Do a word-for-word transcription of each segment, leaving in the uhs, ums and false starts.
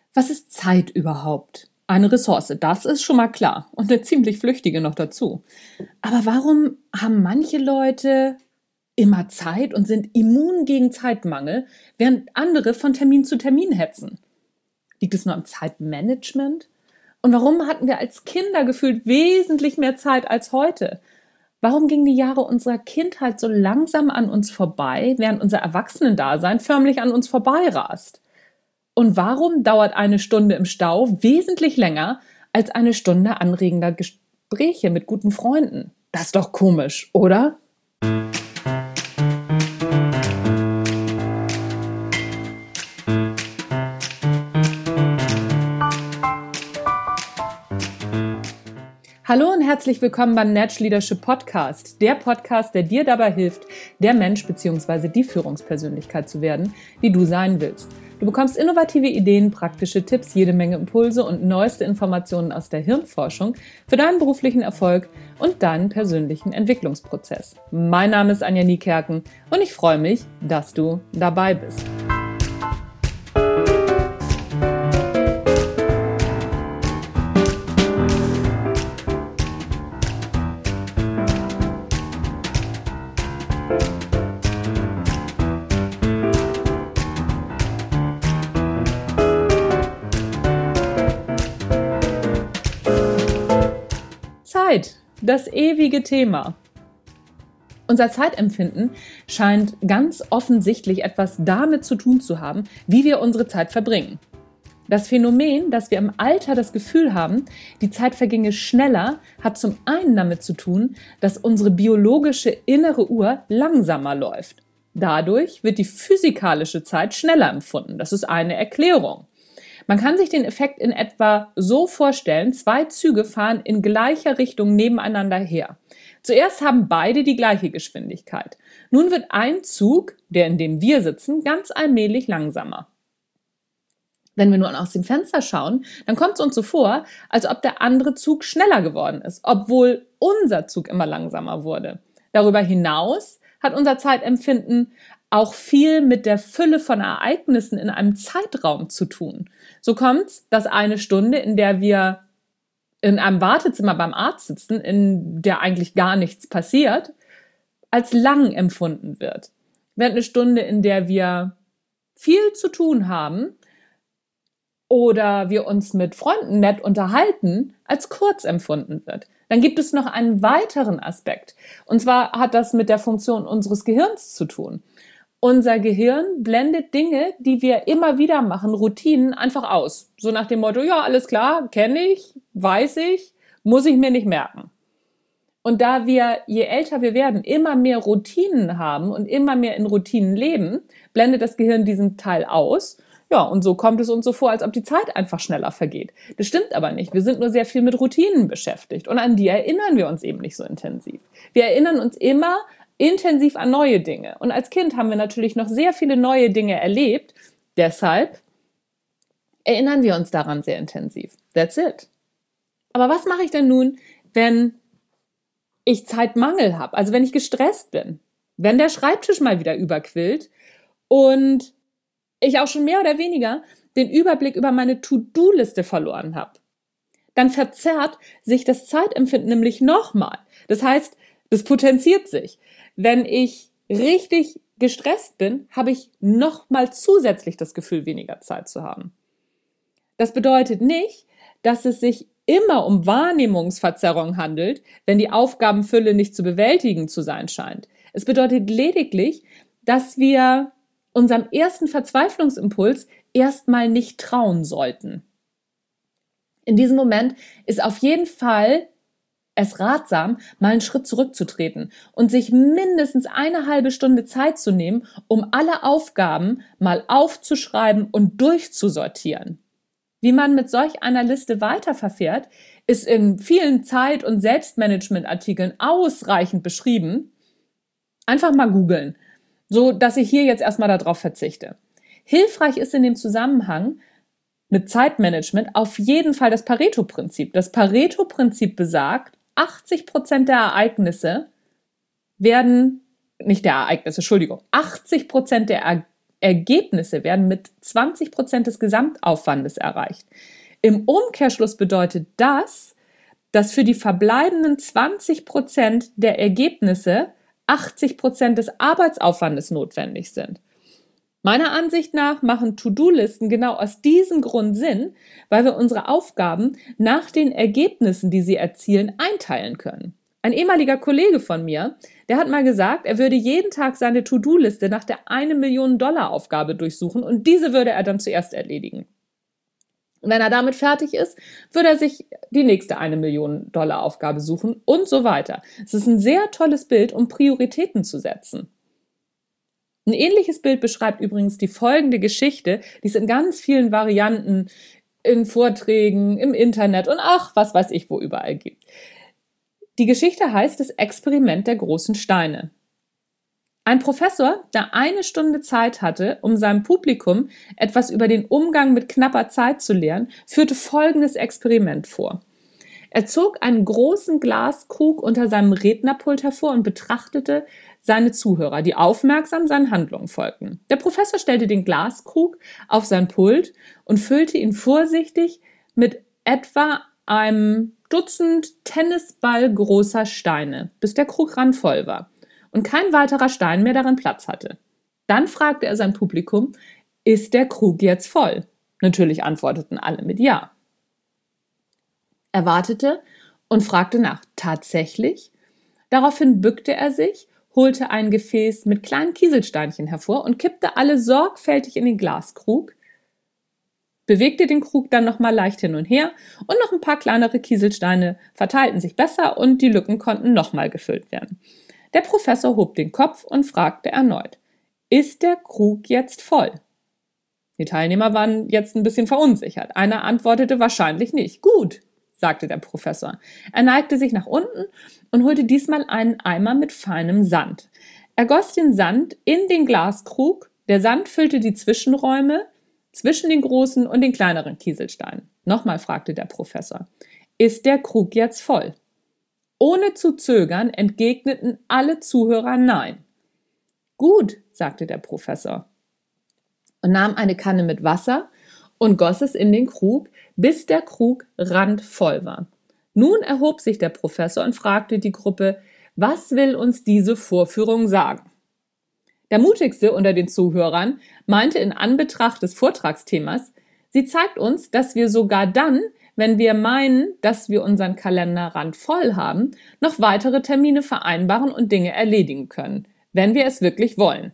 Was ist Zeit überhaupt? Eine Ressource, das ist schon mal klar und eine ziemlich flüchtige noch dazu. Aber warum haben manche Leute immer Zeit und sind immun gegen Zeitmangel, während andere von Termin zu Termin hetzen? Liegt es nur am Zeitmanagement? Und warum hatten wir als Kinder gefühlt wesentlich mehr Zeit als heute? Warum gingen die Jahre unserer Kindheit so langsam an uns vorbei, während unser Erwachsenendasein förmlich an uns vorbeirast? Und warum dauert eine Stunde im Stau wesentlich länger als eine Stunde anregender Gespräche mit guten Freunden? Das ist doch komisch, oder? Hallo und herzlich willkommen beim Natch Leadership Podcast, der Podcast, der dir dabei hilft, der Mensch bzw. die Führungspersönlichkeit zu werden, die du sein willst. Du bekommst innovative Ideen, praktische Tipps, jede Menge Impulse und neueste Informationen aus der Hirnforschung für deinen beruflichen Erfolg und deinen persönlichen Entwicklungsprozess. Mein Name ist Anja Niekerken und ich freue mich, dass du dabei bist. Zeit, das ewige Thema. Unser Zeitempfinden scheint ganz offensichtlich etwas damit zu tun zu haben, wie wir unsere Zeit verbringen. Das Phänomen, dass wir im Alter das Gefühl haben, die Zeit verginge schneller, hat zum einen damit zu tun, dass unsere biologische innere Uhr langsamer läuft. Dadurch wird die physikalische Zeit schneller empfunden. Das ist eine Erklärung. Man kann sich den Effekt in etwa so vorstellen, zwei Züge fahren in gleicher Richtung nebeneinander her. Zuerst haben beide die gleiche Geschwindigkeit. Nun wird ein Zug, der in dem wir sitzen, ganz allmählich langsamer. Wenn wir nun aus dem Fenster schauen, dann kommt es uns so vor, als ob der andere Zug schneller geworden ist, obwohl unser Zug immer langsamer wurde. Darüber hinaus hat unser Zeitempfinden auch viel mit der Fülle von Ereignissen in einem Zeitraum zu tun. So kommt's, dass eine Stunde, in der wir in einem Wartezimmer beim Arzt sitzen, in der eigentlich gar nichts passiert, als lang empfunden wird. Während eine Stunde, in der wir viel zu tun haben oder wir uns mit Freunden nett unterhalten, als kurz empfunden wird. Dann gibt es noch einen weiteren Aspekt. Und zwar hat das mit der Funktion unseres Gehirns zu tun. Unser Gehirn blendet Dinge, die wir immer wieder machen, Routinen, einfach aus. So nach dem Motto, ja, alles klar, kenne ich, weiß ich, muss ich mir nicht merken. Und da wir, je älter wir werden, immer mehr Routinen haben und immer mehr in Routinen leben, blendet das Gehirn diesen Teil aus. Ja, und so kommt es uns so vor, als ob die Zeit einfach schneller vergeht. Das stimmt aber nicht. Wir sind nur sehr viel mit Routinen beschäftigt. Und an die erinnern wir uns eben nicht so intensiv. Wir erinnern uns immer intensiv an neue Dinge. Und als Kind haben wir natürlich noch sehr viele neue Dinge erlebt. Deshalb erinnern wir uns daran sehr intensiv. That's it. Aber was mache ich denn nun, wenn ich Zeitmangel habe? Also wenn ich gestresst bin, wenn der Schreibtisch mal wieder überquillt und ich auch schon mehr oder weniger den Überblick über meine To-Do-Liste verloren habe. Dann verzerrt sich das Zeitempfinden nämlich nochmal. Das heißt, das potenziert sich. Wenn ich richtig gestresst bin, habe ich nochmal zusätzlich das Gefühl, weniger Zeit zu haben. Das bedeutet nicht, dass es sich immer um Wahrnehmungsverzerrung handelt, wenn die Aufgabenfülle nicht zu bewältigen zu sein scheint. Es bedeutet lediglich, dass wir unserem ersten Verzweiflungsimpuls erstmal nicht trauen sollten. In diesem Moment ist auf jeden Fall es ratsam, mal einen Schritt zurückzutreten und sich mindestens eine halbe Stunde Zeit zu nehmen, um alle Aufgaben mal aufzuschreiben und durchzusortieren. Wie man mit solch einer Liste weiterverfährt, ist in vielen Zeit- und Selbstmanagement-Artikeln ausreichend beschrieben. Einfach mal googeln, so dass ich hier jetzt erstmal darauf verzichte. Hilfreich ist in dem Zusammenhang mit Zeitmanagement auf jeden Fall das Pareto-Prinzip. Das Pareto-Prinzip besagt, achtzig Prozent der Ereignisse werden, nicht der Ereignisse, Entschuldigung, achtzig Prozent der Ergebnisse werden mit zwanzig Prozent des Gesamtaufwandes erreicht. Im Umkehrschluss bedeutet das, dass für die verbleibenden zwanzig Prozent der Ergebnisse achtzig Prozent des Arbeitsaufwandes notwendig sind. Meiner Ansicht nach machen To-Do-Listen genau aus diesem Grund Sinn, weil wir unsere Aufgaben nach den Ergebnissen, die sie erzielen, einteilen können. Ein ehemaliger Kollege von mir, der hat mal gesagt, er würde jeden Tag seine To-Do-Liste nach der eine Million Dollar Aufgabe durchsuchen und diese würde er dann zuerst erledigen. Und wenn er damit fertig ist, würde er sich die nächste eine Million Dollar Aufgabe suchen und so weiter. Es ist ein sehr tolles Bild, um Prioritäten zu setzen. Ein ähnliches Bild beschreibt übrigens die folgende Geschichte, die es in ganz vielen Varianten in Vorträgen, im Internet und ach, was weiß ich, wo überall gibt. Die Geschichte heißt das Experiment der großen Steine. Ein Professor, der eine Stunde Zeit hatte, um seinem Publikum etwas über den Umgang mit knapper Zeit zu lernen, führte folgendes Experiment vor. Er zog einen großen Glaskrug unter seinem Rednerpult hervor und betrachtete seine Zuhörer, die aufmerksam seinen Handlungen folgten. Der Professor stellte den Glaskrug auf sein Pult und füllte ihn vorsichtig mit etwa einem Dutzend Tennisball großer Steine, bis der Krug randvoll war und kein weiterer Stein mehr darin Platz hatte. Dann fragte er sein Publikum, ist der Krug jetzt voll? Natürlich antworteten alle mit Ja. Er wartete und fragte nach, tatsächlich? Daraufhin bückte er sich, holte ein Gefäß mit kleinen Kieselsteinchen hervor und kippte alle sorgfältig in den Glaskrug, bewegte den Krug dann nochmal leicht hin und her und noch ein paar kleinere Kieselsteine verteilten sich besser und die Lücken konnten nochmal gefüllt werden. Der Professor hob den Kopf und fragte erneut, ist der Krug jetzt voll? Die Teilnehmer waren jetzt ein bisschen verunsichert. Einer antwortete wahrscheinlich nicht. Gut, sagte der Professor. Er neigte sich nach unten und holte diesmal einen Eimer mit feinem Sand. Er goss den Sand in den Glaskrug. Der Sand füllte die Zwischenräume zwischen den großen und den kleineren Kieselsteinen. Nochmal fragte der Professor, ist der Krug jetzt voll? Ohne zu zögern entgegneten alle Zuhörer Nein. Gut, sagte der Professor und nahm eine Kanne mit Wasser und goss es in den Krug, bis der Krug randvoll war. Nun erhob sich der Professor und fragte die Gruppe, was will uns diese Vorführung sagen? Der mutigste unter den Zuhörern meinte in Anbetracht des Vortragsthemas, sie zeigt uns, dass wir sogar dann, wenn wir meinen, dass wir unseren Kalender randvoll haben, noch weitere Termine vereinbaren und Dinge erledigen können, wenn wir es wirklich wollen.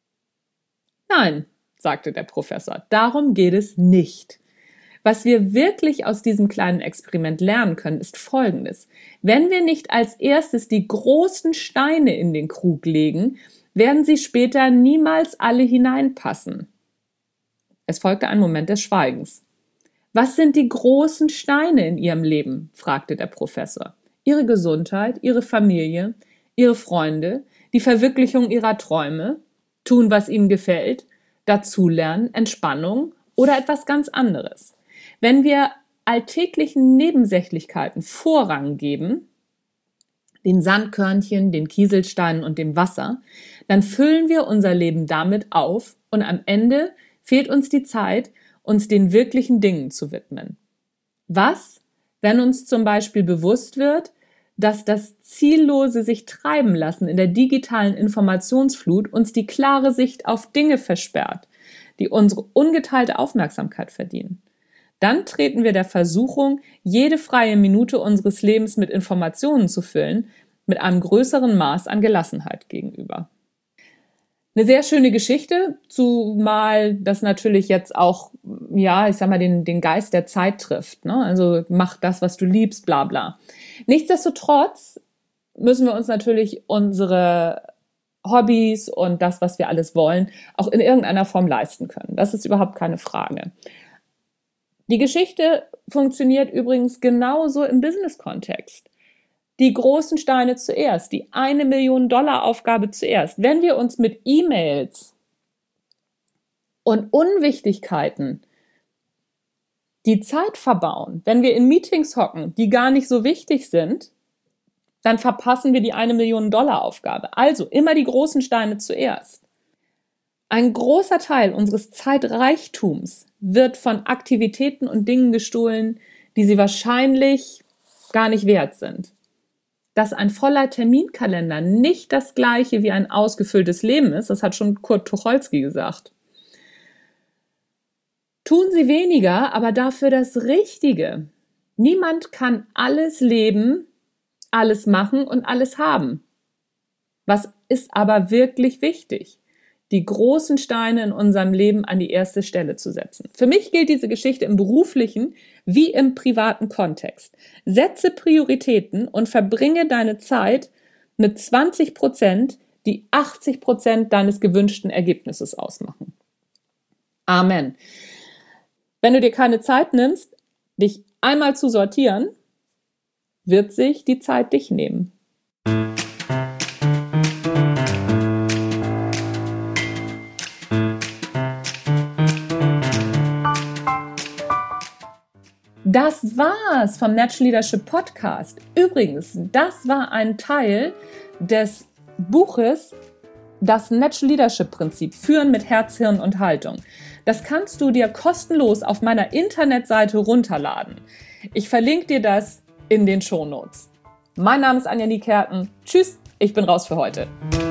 Nein, sagte der Professor, darum geht es nicht. Was wir wirklich aus diesem kleinen Experiment lernen können, ist Folgendes. Wenn wir nicht als erstes die großen Steine in den Krug legen, werden sie später niemals alle hineinpassen. Es folgte ein Moment des Schweigens. Was sind die großen Steine in Ihrem Leben? Fragte der Professor. Ihre Gesundheit, Ihre Familie, Ihre Freunde, die Verwirklichung Ihrer Träume, tun, was Ihnen gefällt, dazulernen, Entspannung oder etwas ganz anderes. Wenn wir alltäglichen Nebensächlichkeiten Vorrang geben, den Sandkörnchen, den Kieselsteinen und dem Wasser, dann füllen wir unser Leben damit auf und am Ende fehlt uns die Zeit, uns den wirklichen Dingen zu widmen. Was, wenn uns zum Beispiel bewusst wird, dass das ziellose sich treiben lassen in der digitalen Informationsflut uns die klare Sicht auf Dinge versperrt, die unsere ungeteilte Aufmerksamkeit verdienen. Dann treten wir der Versuchung, jede freie Minute unseres Lebens mit Informationen zu füllen, mit einem größeren Maß an Gelassenheit gegenüber. Eine sehr schöne Geschichte, zumal das natürlich jetzt auch, ja, ich sag mal, den, den Geist der Zeit trifft, ne? Also mach das, was du liebst, bla bla. Nichtsdestotrotz müssen wir uns natürlich unsere Hobbys und das, was wir alles wollen, auch in irgendeiner Form leisten können. Das ist überhaupt keine Frage. Die Geschichte funktioniert übrigens genauso im Business-Kontext. Die großen Steine zuerst, die eine Million Dollar Aufgabe zuerst. Wenn wir uns mit E-Mails und Unwichtigkeiten die Zeit verbauen, wenn wir in Meetings hocken, die gar nicht so wichtig sind, dann verpassen wir die eine Million Dollar Aufgabe. Also immer die großen Steine zuerst. Ein großer Teil unseres Zeitreichtums wird von Aktivitäten und Dingen gestohlen, die sie wahrscheinlich gar nicht wert sind. Dass ein voller Terminkalender nicht das Gleiche wie ein ausgefülltes Leben ist, das hat schon Kurt Tucholsky gesagt. Tun Sie weniger, aber dafür das Richtige. Niemand kann alles leben, alles machen und alles haben. Was ist aber wirklich wichtig? Die großen Steine in unserem Leben an die erste Stelle zu setzen. Für mich gilt diese Geschichte im beruflichen wie im privaten Kontext. Setze Prioritäten und verbringe deine Zeit mit zwanzig Prozent, die achtzig Prozent deines gewünschten Ergebnisses ausmachen. Amen. Wenn du dir keine Zeit nimmst, dich einmal zu sortieren, wird sich die Zeit dich nehmen. Das war's vom Natural Leadership Podcast. Übrigens, das war ein Teil des Buches Das Natural Leadership Prinzip, Führen mit Herz, Hirn und Haltung. Das kannst du dir kostenlos auf meiner Internetseite runterladen. Ich verlinke dir das in den Shownotes. Mein Name ist Anja Niekerken. Tschüss, ich bin raus für heute.